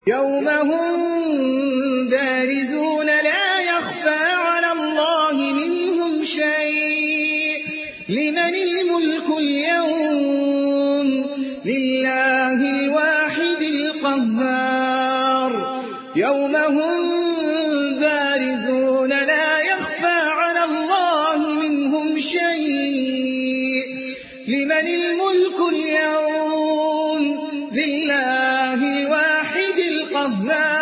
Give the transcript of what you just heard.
يوم هم بارزون لا يخفى على الله منهم شيء لمن الملك اليوم لله الواحد القهار يوم هم بارزون لا يخفى على الله منهم شيء لمن الملك اليوم لله الواحد القهار